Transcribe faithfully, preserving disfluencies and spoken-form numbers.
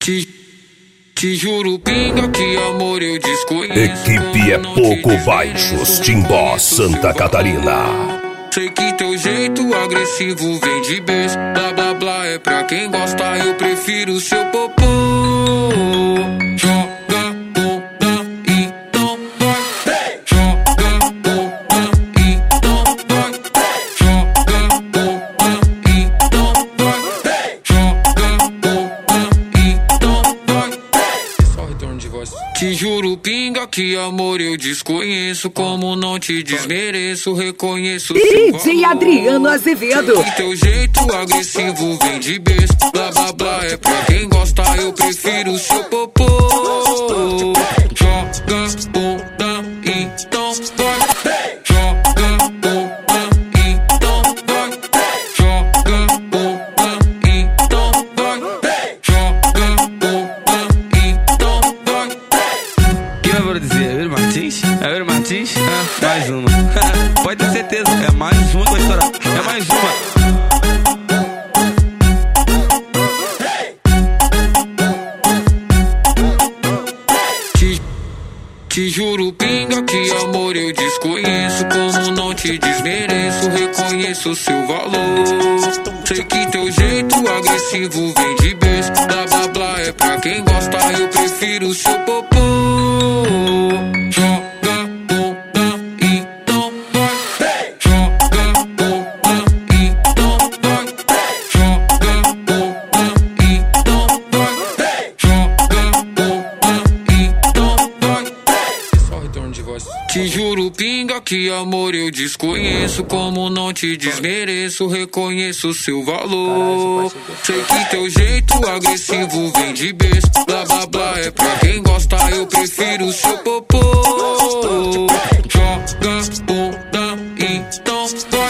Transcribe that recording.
Te, te juro, pinga, que amor eu desconheço. Equipe é pouco baixos, Timbó, Santa Catarina. Sei que teu jeito agressivo vem de berço. Blá blá blá é pra quem gosta, eu prefiro seu popô. Joga bunda, então vai. Joga bunda, então vai. Joga bunda, então vai. Joga bunda, então vai. Só retorno de voz. Te juro, pinga, que amor eu desconheço. Como não te desmereço, reconheço D J Adriano Azevedo. Sei que teu jeito agressivo vem de berço. Blá blá blá é pra quem gosta, eu prefiro seu popô. Joga bunda, então vai. Joga bunda, então vai. Joga bunda, então vai. Joga bunda, então vai. Que eu vou dizer? É o Euro Martins? É o Euro Martins? Ah, mais uma. Pode ter certeza, é mais uma que vai estourar. É mais uma. Te, te juro, pinga, que amor eu desconheço. Como não te desmereço, reconheço seu valor. Sei que teu jeito agressivo vem de berço. Blá blá blá é pra quem gosta, eu prefiro seu popô. Joga bunda, então vai. Joga bunda, então vai. Joga bunda, então vai. Joga bunda, então vai. Só retorno de voz. Te juro, pinga, que amor eu desconheço. Como não te desmereço, reconheço seu valor. Sei que teu jeito agressivo vem de berço. Blá blá blá é pra quem gosta, eu prefiro seu popô. Joga bunda, então vai.